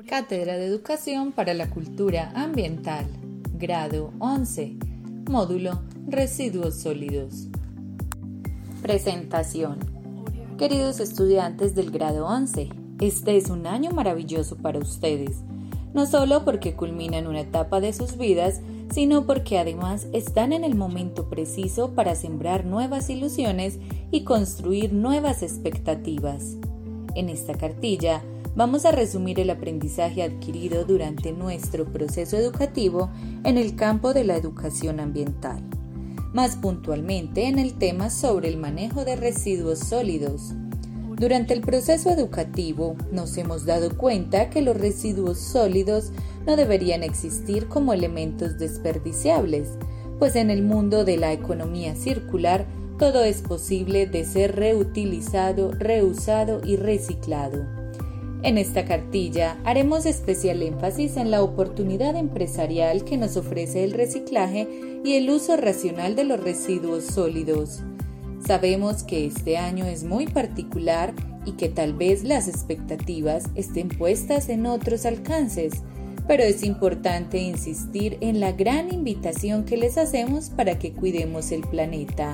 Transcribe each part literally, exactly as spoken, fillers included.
Cátedra de Educación para la Cultura Ambiental, Grado once, Módulo Residuos Sólidos. Presentación. Queridos estudiantes del Grado once, este es un año maravilloso para ustedes, no solo porque culminan una etapa de sus vidas, sino porque además están en el momento preciso para sembrar nuevas ilusiones y construir nuevas expectativas. En esta cartilla vamos a resumir el aprendizaje adquirido durante nuestro proceso educativo en el campo de la educación ambiental, más puntualmente en el tema sobre el manejo de residuos sólidos. Durante el proceso educativo nos hemos dado cuenta que los residuos sólidos no deberían existir como elementos desperdiciables, pues en el mundo de la economía circular todo es posible de ser reutilizado, reusado y reciclado. En esta cartilla haremos especial énfasis en la oportunidad empresarial que nos ofrece el reciclaje y el uso racional de los residuos sólidos. Sabemos que este año es muy particular y que tal vez las expectativas estén puestas en otros alcances, pero es importante insistir en la gran invitación que les hacemos para que cuidemos el planeta.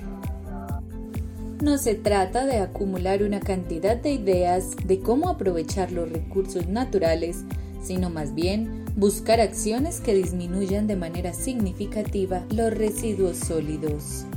No se trata de acumular una cantidad de ideas de cómo aprovechar los recursos naturales, sino más bien buscar acciones que disminuyan de manera significativa los residuos sólidos.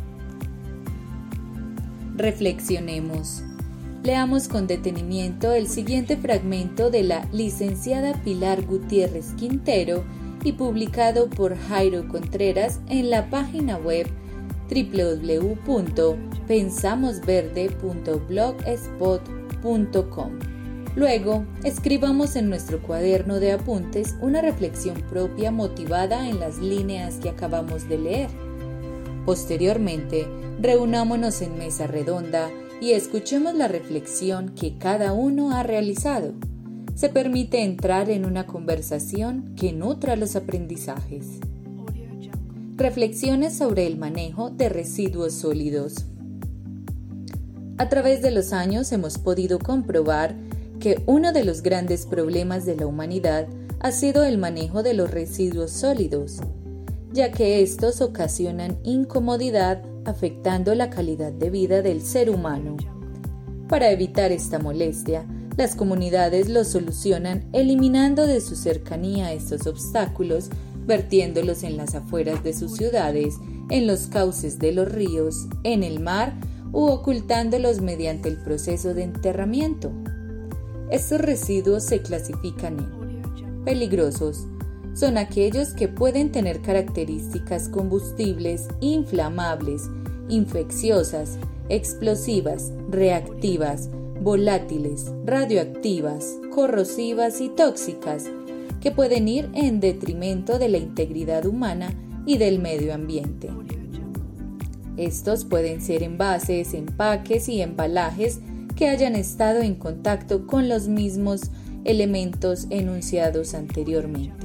Reflexionemos. Leamos con detenimiento el siguiente fragmento de la licenciada Pilar Gutiérrez Quintero y publicado por Jairo Contreras en la página web doble u doble u doble u punto pensamos verde punto blogspot punto com. Luego, escribamos en nuestro cuaderno de apuntes una reflexión propia motivada en las líneas que acabamos de leer. Posteriormente, reunámonos en mesa redonda y escuchemos la reflexión que cada uno ha realizado. Se permite entrar en una conversación que nutra los aprendizajes. Reflexiones sobre el manejo de residuos sólidos. A través de los años hemos podido comprobar que uno de los grandes problemas de la humanidad ha sido el manejo de los residuos sólidos, ya que estos ocasionan incomodidad afectando la calidad de vida del ser humano. Para evitar esta molestia, las comunidades lo solucionan eliminando de su cercanía estos obstáculos, vertiéndolos en las afueras de sus ciudades, en los cauces de los ríos, en el mar u ocultándolos mediante el proceso de enterramiento. Estos residuos se clasifican en peligrosos. Son aquellos que pueden tener características combustibles, inflamables, infecciosas, explosivas, reactivas, volátiles, radioactivas, corrosivas y tóxicas, que pueden ir en detrimento de la integridad humana y del medio ambiente. Estos pueden ser envases, empaques y embalajes que hayan estado en contacto con los mismos elementos enunciados anteriormente.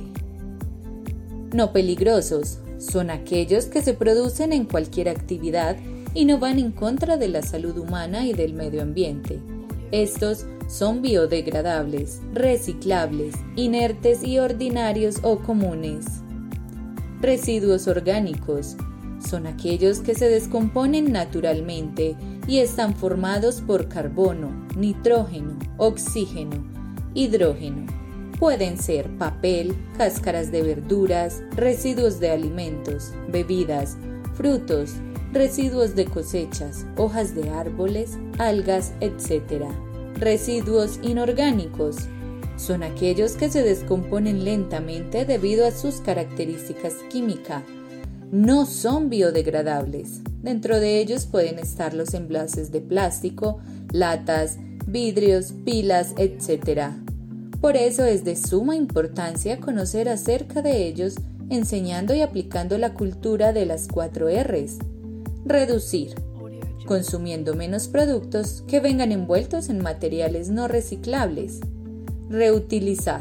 No peligrosos son aquellos que se producen en cualquier actividad y no van en contra de la salud humana y del medio ambiente. Estos son biodegradables, reciclables, inertes y ordinarios o comunes. Residuos orgánicos son aquellos que se descomponen naturalmente y están formados por carbono, nitrógeno, oxígeno, hidrógeno. Pueden ser papel, cáscaras de verduras, residuos de alimentos, bebidas, frutos, residuos de cosechas, hojas de árboles, algas, etcétera. Residuos inorgánicos son aquellos que se descomponen lentamente debido a sus características químicas. No son biodegradables. Dentro de ellos pueden estar los envases de plástico, latas, vidrios, pilas, etcétera. Por eso es de suma importancia conocer acerca de ellos, enseñando y aplicando la cultura de las cuatro R's. Reducir, consumiendo menos productos que vengan envueltos en materiales no reciclables. Reutilizar,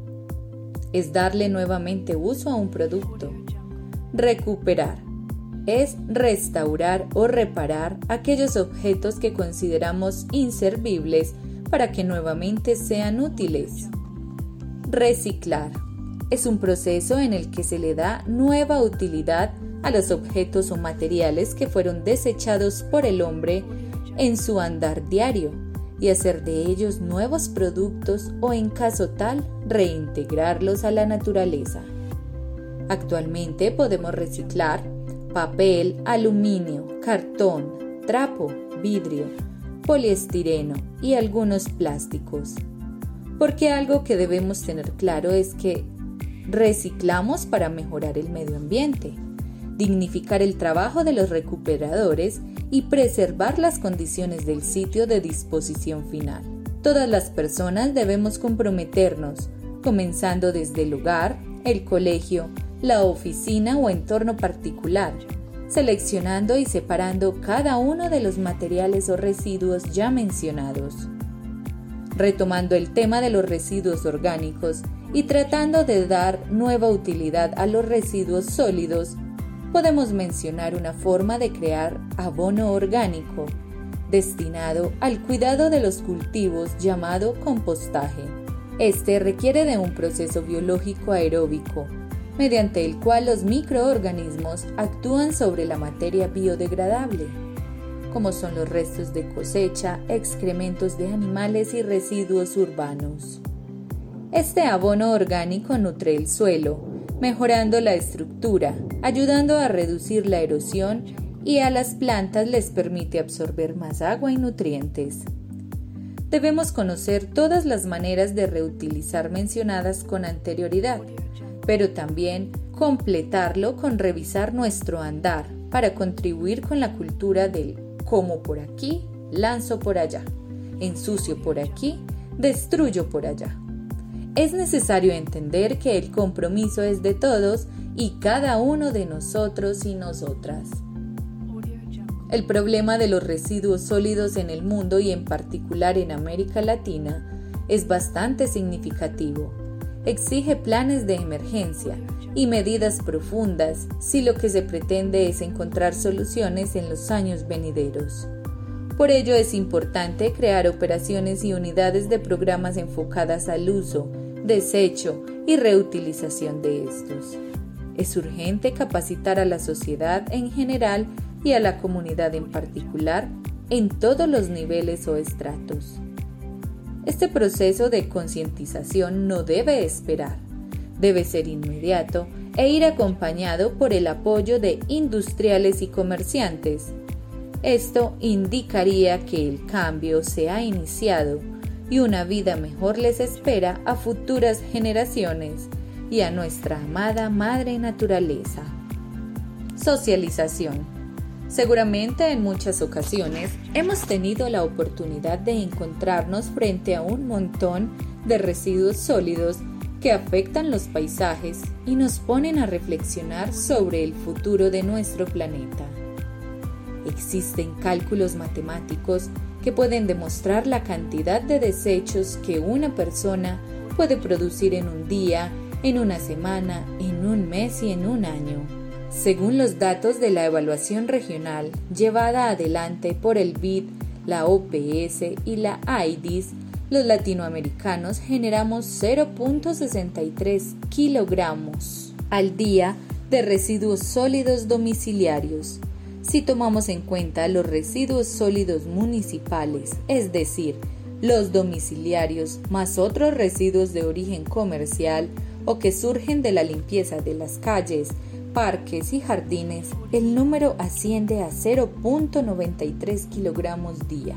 es darle nuevamente uso a un producto. Recuperar, es restaurar o reparar aquellos objetos que consideramos inservibles para que nuevamente sean útiles. Reciclar es un proceso en el que se le da nueva utilidad a los objetos o materiales que fueron desechados por el hombre en su andar diario y hacer de ellos nuevos productos o, en caso tal, reintegrarlos a la naturaleza. Actualmente podemos reciclar papel, aluminio, cartón, trapo, vidrio, poliestireno y algunos plásticos. Porque algo que debemos tener claro es que reciclamos para mejorar el medio ambiente, dignificar el trabajo de los recuperadores y preservar las condiciones del sitio de disposición final. Todas las personas debemos comprometernos, comenzando desde el hogar, el colegio, la oficina o entorno particular, seleccionando y separando cada uno de los materiales o residuos ya mencionados. Retomando el tema de los residuos orgánicos y tratando de dar nueva utilidad a los residuos sólidos, podemos mencionar una forma de crear abono orgánico, destinado al cuidado de los cultivos llamado compostaje. Este requiere de un proceso biológico aeróbico, mediante el cual los microorganismos actúan sobre la materia biodegradable, como son los restos de cosecha, excrementos de animales y residuos urbanos. Este abono orgánico nutre el suelo, mejorando la estructura, ayudando a reducir la erosión y a las plantas les permite absorber más agua y nutrientes. Debemos conocer todas las maneras de reutilizar mencionadas con anterioridad, pero también completarlo con revisar nuestro andar para contribuir con la cultura del como por aquí, lanzo por allá, ensucio por aquí, destruyo por allá. Es necesario entender que el compromiso es de todos y cada uno de nosotros y nosotras. El problema de los residuos sólidos en el mundo y en particular en América Latina es bastante significativo. Exige planes de emergencia y medidas profundas si lo que se pretende es encontrar soluciones en los años venideros. Por ello es importante crear operaciones y unidades de programas enfocadas al uso, desecho y reutilización de estos. Es urgente capacitar a la sociedad en general y a la comunidad en particular en todos los niveles o estratos. Este proceso de concientización no debe esperar, debe ser inmediato e ir acompañado por el apoyo de industriales y comerciantes. Esto indicaría que el cambio se ha iniciado y una vida mejor les espera a futuras generaciones y a nuestra amada madre naturaleza. Socialización. Seguramente en muchas ocasiones hemos tenido la oportunidad de encontrarnos frente a un montón de residuos sólidos que afectan los paisajes y nos ponen a reflexionar sobre el futuro de nuestro planeta. Existen cálculos matemáticos que pueden demostrar la cantidad de desechos que una persona puede producir en un día, en una semana, en un mes y en un año. Según los datos de la evaluación regional llevada adelante por el B I D, la O P S y la A I D I S, los latinoamericanos generamos cero punto sesenta y tres kilogramos al día de residuos sólidos domiciliarios. Si tomamos en cuenta los residuos sólidos municipales, es decir, los domiciliarios más otros residuos de origen comercial o que surgen de la limpieza de las calles, parques y jardines, el número asciende a cero punto noventa y tres kilogramos día.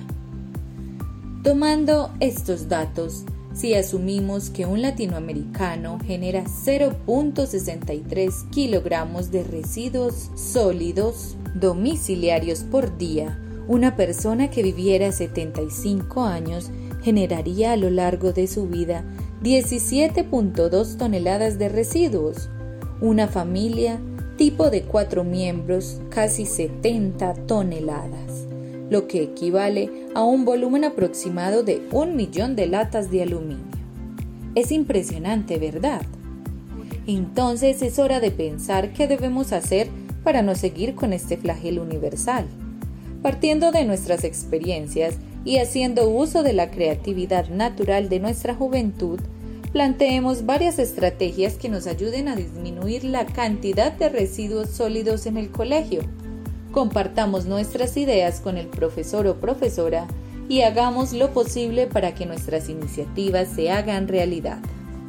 Tomando estos datos, si asumimos que un latinoamericano genera cero punto sesenta y tres kilogramos de residuos sólidos domiciliarios por día, una persona que viviera setenta y cinco años generaría a lo largo de su vida diecisiete punto dos toneladas de residuos. Una familia tipo de cuatro miembros, casi setenta toneladas, lo que equivale a un volumen aproximado de un millón de latas de aluminio. Es impresionante, ¿verdad? Entonces es hora de pensar qué debemos hacer para no seguir con este flagelo universal. Partiendo de nuestras experiencias y haciendo uso de la creatividad natural de nuestra juventud, planteemos varias estrategias que nos ayuden a disminuir la cantidad de residuos sólidos en el colegio. Compartamos nuestras ideas con el profesor o profesora y hagamos lo posible para que nuestras iniciativas se hagan realidad.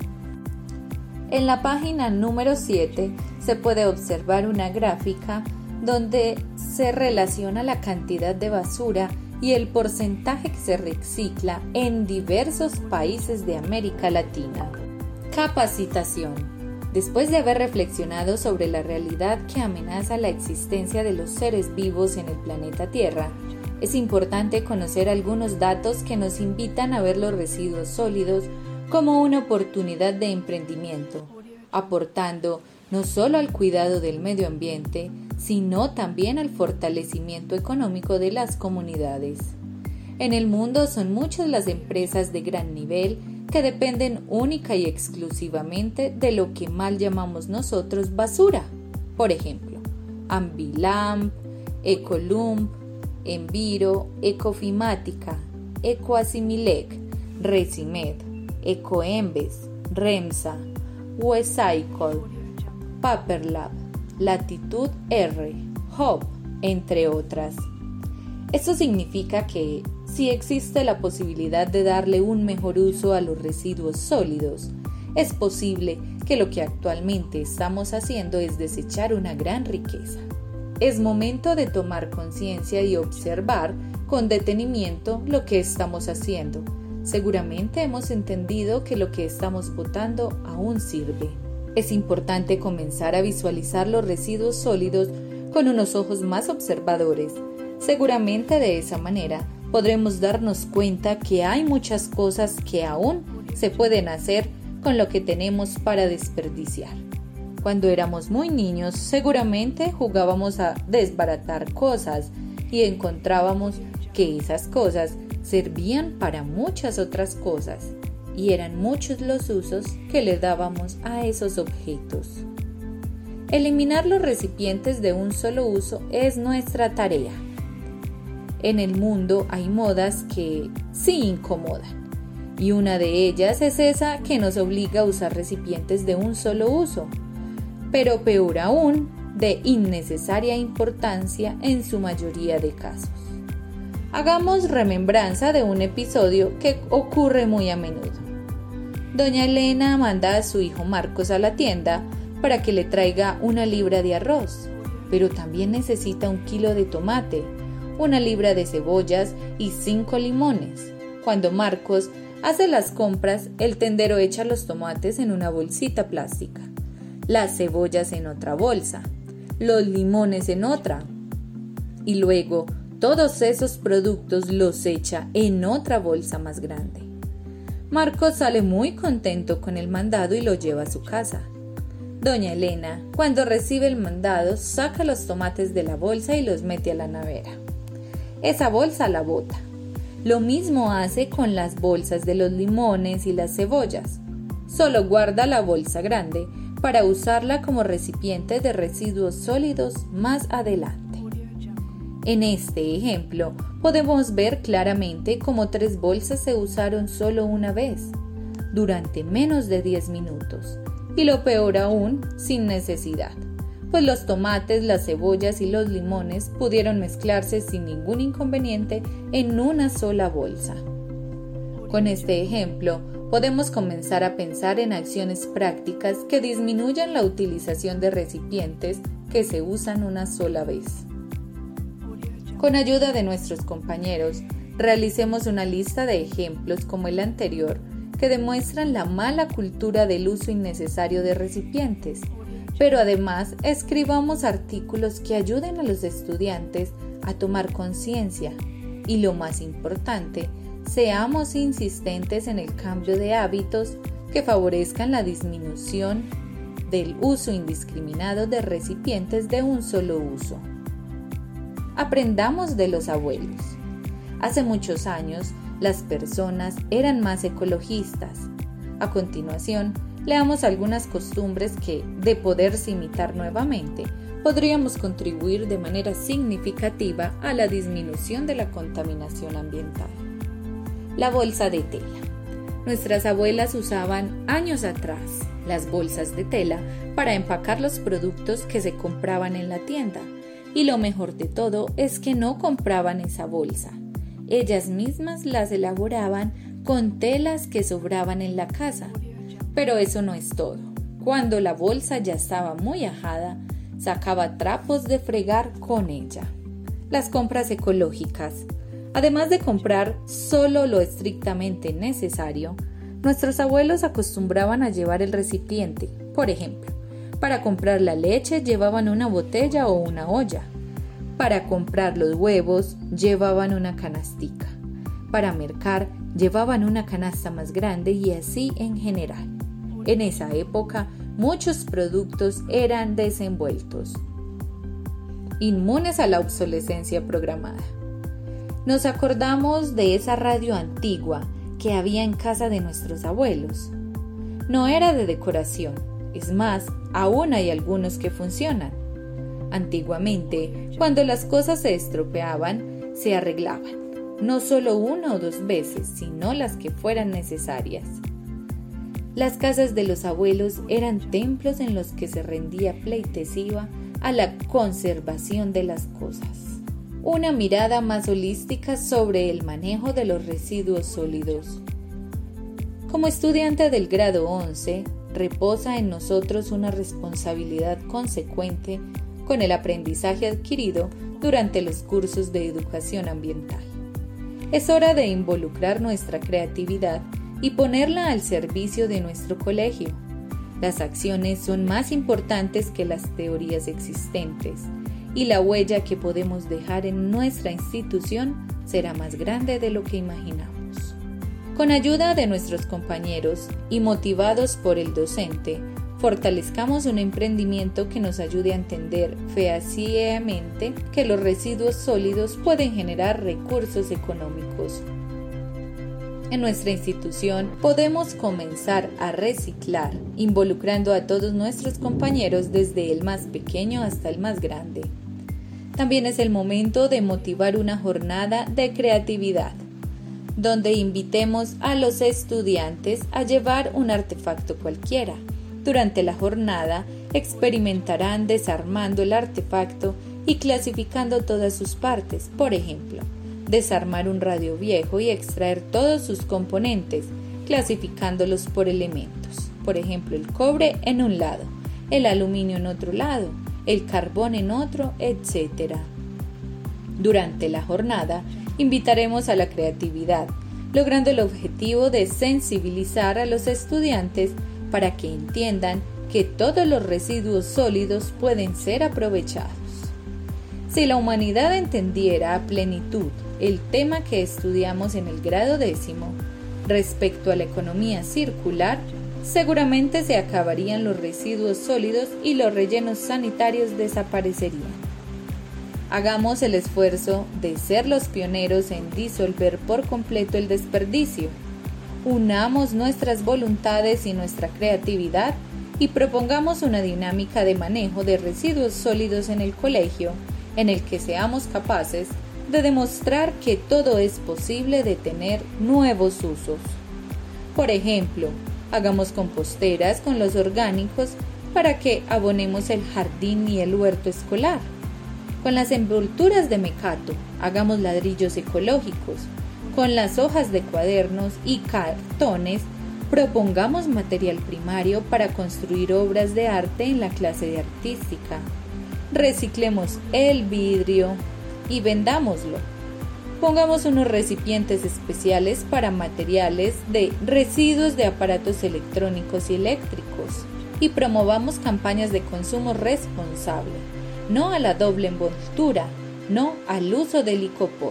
En la página número siete se puede observar una gráfica donde se relaciona la cantidad de basura y el porcentaje que se recicla en diversos países de América Latina. Capacitación. Después de haber reflexionado sobre la realidad que amenaza la existencia de los seres vivos en el planeta Tierra, es importante conocer algunos datos que nos invitan a ver los residuos sólidos como una oportunidad de emprendimiento, aportando no solo al cuidado del medio ambiente, sino también al fortalecimiento económico de las comunidades. En el mundo son muchas las empresas de gran nivel que dependen única y exclusivamente de lo que mal llamamos nosotros basura. Por ejemplo, Ambilamp, Ecolump, Enviro, Ecofimática, Ecoasimilec, Resimed, Ecoembes, Remsa, Wecycle, Paperlab, Latitud R, Hub, entre otras. Esto significa que, si existe la posibilidad de darle un mejor uso a los residuos sólidos, es posible que lo que actualmente estamos haciendo es desechar una gran riqueza. Es momento de tomar conciencia y observar con detenimiento lo que estamos haciendo. Seguramente hemos entendido que lo que estamos botando aún sirve. Es importante comenzar a visualizar los residuos sólidos con unos ojos más observadores. Seguramente de esa manera podremos darnos cuenta que hay muchas cosas que aún se pueden hacer con lo que tenemos para desperdiciar. Cuando éramos muy niños, seguramente jugábamos a desbaratar cosas y encontrábamos que esas cosas servían para muchas otras cosas y eran muchos los usos que le dábamos a esos objetos. Eliminar los recipientes de un solo uso es nuestra tarea. En el mundo hay modas que sí incomodan, y una de ellas es esa que nos obliga a usar recipientes de un solo uso, pero peor aún, de innecesaria importancia en su mayoría de casos. Hagamos remembranza de un episodio que ocurre muy a menudo. Doña Elena manda a su hijo Marcos a la tienda para que le traiga una libra de arroz, pero también necesita un kilo de tomate, una libra de cebollas y cinco limones. Cuando Marcos hace las compras, el tendero echa los tomates en una bolsita plástica, las cebollas en otra bolsa, los limones en otra, y luego todos esos productos los echa en otra bolsa más grande. Marcos sale muy contento con el mandado y lo lleva a su casa. Doña Elena, cuando recibe el mandado, saca los tomates de la bolsa y los mete a la nevera. Esa bolsa la bota. Lo mismo hace con las bolsas de los limones y las cebollas. Solo guarda la bolsa grande para usarla como recipiente de residuos sólidos más adelante. En este ejemplo, podemos ver claramente cómo tres bolsas se usaron solo una vez, durante menos de diez minutos, y lo peor aún, sin necesidad, pues los tomates, las cebollas y los limones pudieron mezclarse sin ningún inconveniente en una sola bolsa. Con este ejemplo, podemos comenzar a pensar en acciones prácticas que disminuyan la utilización de recipientes que se usan una sola vez. Con ayuda de nuestros compañeros, realicemos una lista de ejemplos como el anterior que demuestran la mala cultura del uso innecesario de recipientes, pero además escribamos artículos que ayuden a los estudiantes a tomar conciencia y, lo más importante, seamos insistentes en el cambio de hábitos que favorezcan la disminución del uso indiscriminado de recipientes de un solo uso. Aprendamos de los abuelos. Hace muchos años, las personas eran más ecologistas. A continuación, leamos algunas costumbres que, de poderse imitar nuevamente, podríamos contribuir de manera significativa a la disminución de la contaminación ambiental. La bolsa de tela. Nuestras abuelas usaban años atrás las bolsas de tela para empacar los productos que se compraban en la tienda. Y lo mejor de todo es que no compraban esa bolsa. Ellas mismas las elaboraban con telas que sobraban en la casa. Pero eso no es todo. Cuando la bolsa ya estaba muy ajada, sacaba trapos de fregar con ella. Las compras ecológicas. Además de comprar solo lo estrictamente necesario, nuestros abuelos acostumbraban a llevar el recipiente. Por ejemplo, para comprar la leche llevaban una botella o una olla. Para comprar los huevos llevaban una canastica. Para mercar llevaban una canasta más grande y así en general. En esa época, muchos productos eran desenvueltos, inmunes a la obsolescencia programada. Nos acordamos de esa radio antigua que había en casa de nuestros abuelos. No era de decoración, es más, aún hay algunos que funcionan. Antiguamente, cuando las cosas se estropeaban, se arreglaban, no solo una o dos veces, sino las que fueran necesarias. Las casas de los abuelos eran templos en los que se rendía pleitesía a la conservación de las cosas. Una mirada más holística sobre el manejo de los residuos sólidos. Como estudiante del grado once, reposa en nosotros una responsabilidad consecuente con el aprendizaje adquirido durante los cursos de educación ambiental. Es hora de involucrar nuestra creatividad y ponerla al servicio de nuestro colegio. Las acciones son más importantes que las teorías existentes y la huella que podemos dejar en nuestra institución será más grande de lo que imaginamos. Con ayuda de nuestros compañeros y motivados por el docente, fortalezcamos un emprendimiento que nos ayude a entender fehacientemente que los residuos sólidos pueden generar recursos económicos. En nuestra institución podemos comenzar a reciclar, involucrando a todos nuestros compañeros desde el más pequeño hasta el más grande. También es el momento de motivar una jornada de creatividad, donde invitemos a los estudiantes a llevar un artefacto cualquiera. Durante la jornada experimentarán desarmando el artefacto y clasificando todas sus partes. Por ejemplo, desarmar un radio viejo y extraer todos sus componentes, clasificándolos por elementos. Por ejemplo, el cobre en un lado, el aluminio en otro lado, el carbón en otro, etcétera. Durante la jornada, invitaremos a la creatividad, logrando el objetivo de sensibilizar a los estudiantes para que entiendan que todos los residuos sólidos pueden ser aprovechados. Si la humanidad entendiera a plenitud el tema que estudiamos en el grado décimo respecto a la economía circular, seguramente se acabarían los residuos sólidos y los rellenos sanitarios desaparecerían. Hagamos el esfuerzo de ser los pioneros en disolver por completo el desperdicio. Unamos nuestras voluntades y nuestra creatividad y propongamos una dinámica de manejo de residuos sólidos en el colegio, en el que seamos capaces de demostrar que todo es posible de tener nuevos usos. Por ejemplo, hagamos composteras con los orgánicos para que abonemos el jardín y el huerto escolar. Con las envolturas de mecato, hagamos ladrillos ecológicos. Con las hojas de cuadernos y cartones, propongamos material primario para construir obras de arte en la clase de artística. Reciclemos el vidrio y vendámoslo. Pongamos unos recipientes especiales para materiales de residuos de aparatos electrónicos y eléctricos y promovamos campañas de consumo responsable, no a la doble envoltura, no al uso del licopor.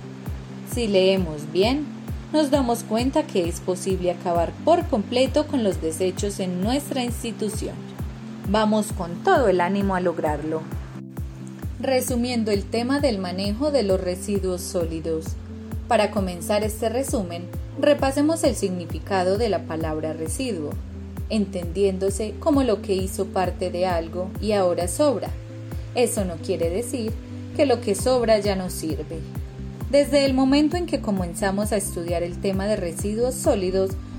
Si leemos bien, nos damos cuenta que es posible acabar por completo con los desechos en nuestra institución. Vamos con todo el ánimo a lograrlo. Resumiendo el tema del manejo de los residuos sólidos. Para comenzar este resumen, repasemos el significado de la palabra residuo, entendiéndose como lo que hizo parte de algo y ahora sobra. Eso no quiere decir que lo que sobra ya no sirve. Desde el momento en que comenzamos a estudiar el tema de residuos sólidos,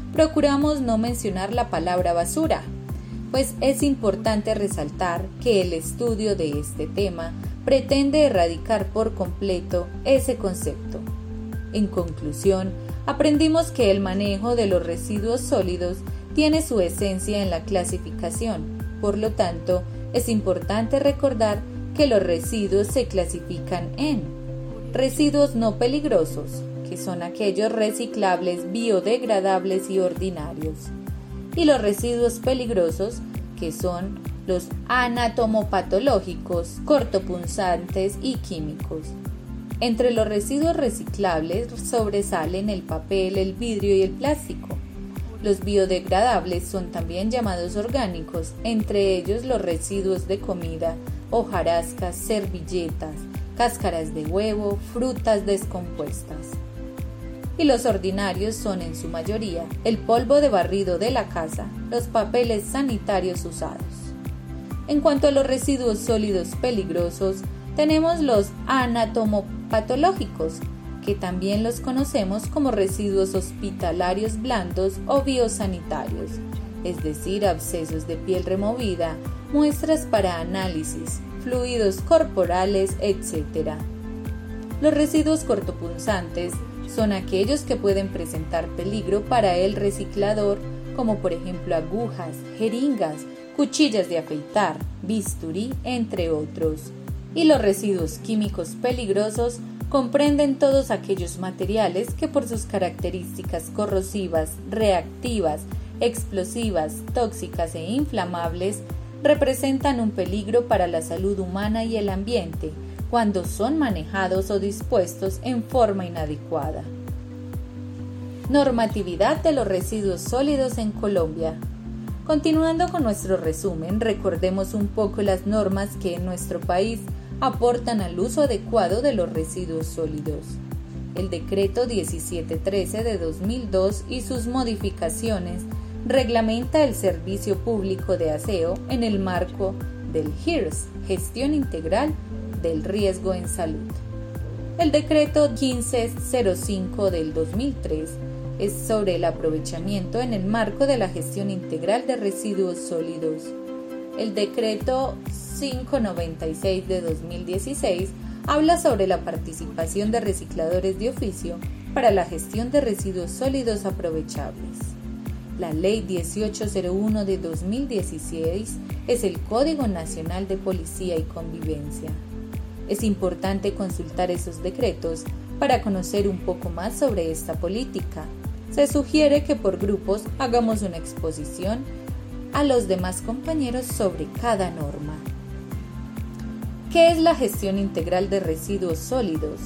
procuramos no mencionar la palabra basura, pues es importante resaltar que el estudio de este tema pretende erradicar por completo ese concepto. En conclusión, aprendimos que el manejo de los residuos sólidos tiene su esencia en la clasificación. Por lo tanto, es importante recordar que los residuos se clasifican en residuos no peligrosos, que son aquellos reciclables, biodegradables y ordinarios, y los residuos peligrosos, que son los anatomopatológicos, cortopunzantes y químicos. Entre los residuos reciclables sobresalen el papel, el vidrio y el plástico. Los biodegradables son también llamados orgánicos, entre ellos los residuos de comida, hojarascas, servilletas, cáscaras de huevo, frutas descompuestas. Y los ordinarios son en su mayoría el polvo de barrido de la casa, los papeles sanitarios usados. En cuanto a los residuos sólidos peligrosos, tenemos los anatomopatológicos, que también los conocemos como residuos hospitalarios blandos o biosanitarios, es decir, abscesos de piel removida, muestras para análisis, fluidos corporales, etcétera. Los residuos cortopunzantes son aquellos que pueden presentar peligro para el reciclador, como por ejemplo agujas, jeringas, cuchillas de afeitar, bisturí, entre otros. Y los residuos químicos peligrosos comprenden todos aquellos materiales que por sus características corrosivas, reactivas, explosivas, tóxicas e inflamables representan un peligro para la salud humana y el ambiente cuando son manejados o dispuestos en forma inadecuada. Normatividad de los residuos sólidos en Colombia. Continuando con nuestro resumen, recordemos un poco las normas que en nuestro país aportan al uso adecuado de los residuos sólidos. El Decreto diecisiete trece de dos mil dos y sus modificaciones reglamenta el servicio público de aseo en el marco del G I R S, Gestión Integral del Riesgo en Salud. El Decreto quince cero cinco del dos mil tres es sobre el aprovechamiento en el marco de la gestión integral de residuos sólidos. El Decreto quinientos noventa y seis de dos mil dieciséis habla sobre la participación de recicladores de oficio para la gestión de residuos sólidos aprovechables. La Ley dieciocho cero uno de dos mil dieciséis es el Código Nacional de Policía y Convivencia. Es importante consultar esos decretos para conocer un poco más sobre esta política. Se sugiere que por grupos hagamos una exposición a los demás compañeros sobre cada norma. ¿Qué es la gestión integral de residuos sólidos?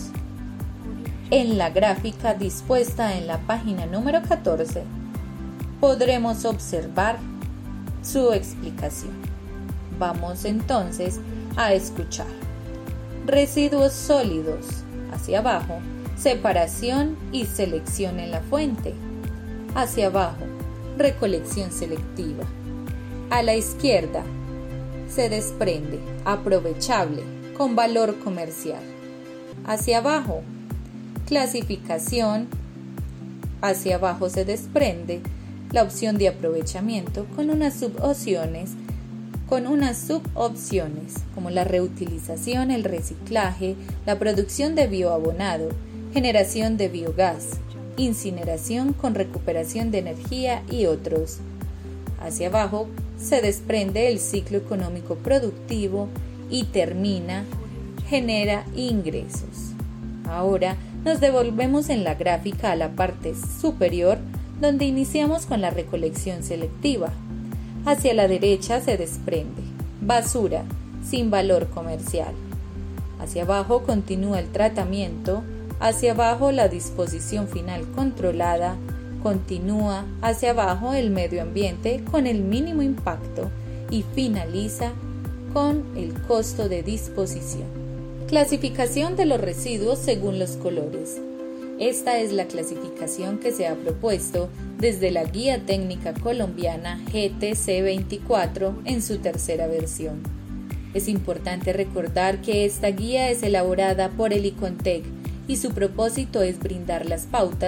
En la gráfica dispuesta en la página número catorce, podremos observar su explicación. Vamos entonces a escuchar. Residuos sólidos, hacia abajo, separación y selección en la fuente. Hacia abajo, recolección selectiva. A la izquierda, se desprende, aprovechable, con valor comercial. Hacia abajo, clasificación. Hacia abajo se desprende la opción de aprovechamiento con unas subopciones, con unas subopciones como la reutilización, el reciclaje, la producción de bioabonado, generación de biogás, incineración con recuperación de energía y otros. Hacia abajo se desprende el ciclo económico productivo y termina, genera ingresos. Ahora nos devolvemos en la gráfica a la parte superior, donde iniciamos con la recolección selectiva. Hacia la derecha se desprende basura sin valor comercial. Hacia abajo continúa el tratamiento. Hacia abajo la disposición final controlada. Continúa hacia abajo el medio ambiente con el mínimo impacto y finaliza con el costo de disposición. Clasificación de los residuos según los colores. Esta es la clasificación que se ha propuesto desde la Guía Técnica Colombiana G T C veinticuatro en su tercera versión. Es importante recordar que esta guía es elaborada por el ICONTEC y su propósito es brindar las pautas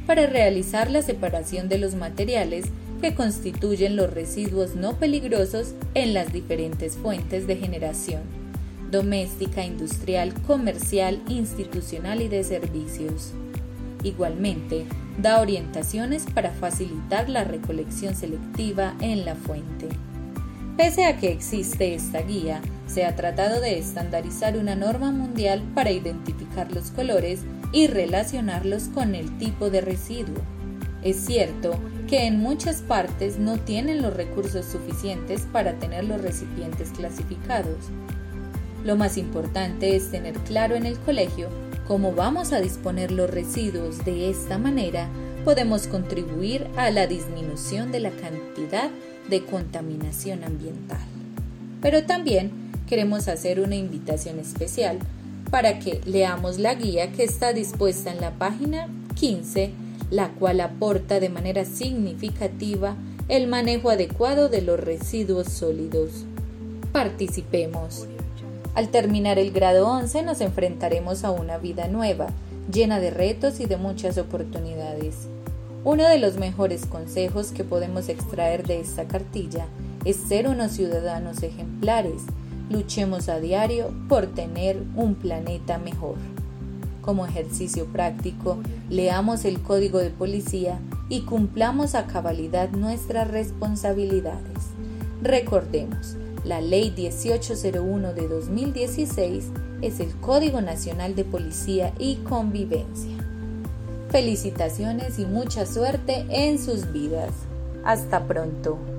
para realizar la separación de los materiales que constituyen los residuos no peligrosos en las diferentes fuentes de generación: doméstica, industrial, comercial, institucional y de servicios. Igualmente, da orientaciones para facilitar la recolección selectiva en la fuente. Pese a que existe esta guía, se ha tratado de estandarizar una norma mundial para identificar los colores y relacionarlos con el tipo de residuo. Es cierto que en muchas partes no tienen los recursos suficientes para tener los recipientes clasificados. Lo más importante es tener claro en el colegio cómo vamos a disponer los residuos. De esta manera podemos contribuir a la disminución de la cantidad de contaminación ambiental. Pero también queremos hacer una invitación especial para que leamos la guía que está dispuesta en la página quince, la cual aporta de manera significativa el manejo adecuado de los residuos sólidos. Participemos. Al terminar el grado once nos enfrentaremos a una vida nueva, llena de retos y de muchas oportunidades. Uno de los mejores consejos que podemos extraer de esta cartilla es ser unos ciudadanos ejemplares. Luchemos a diario por tener un planeta mejor. Como ejercicio práctico, leamos el Código de Policía y cumplamos a cabalidad nuestras responsabilidades. Recordemos, la Ley dieciocho cero uno de dos mil dieciséis es el Código Nacional de Policía y Convivencia. Felicitaciones y mucha suerte en sus vidas. Hasta pronto.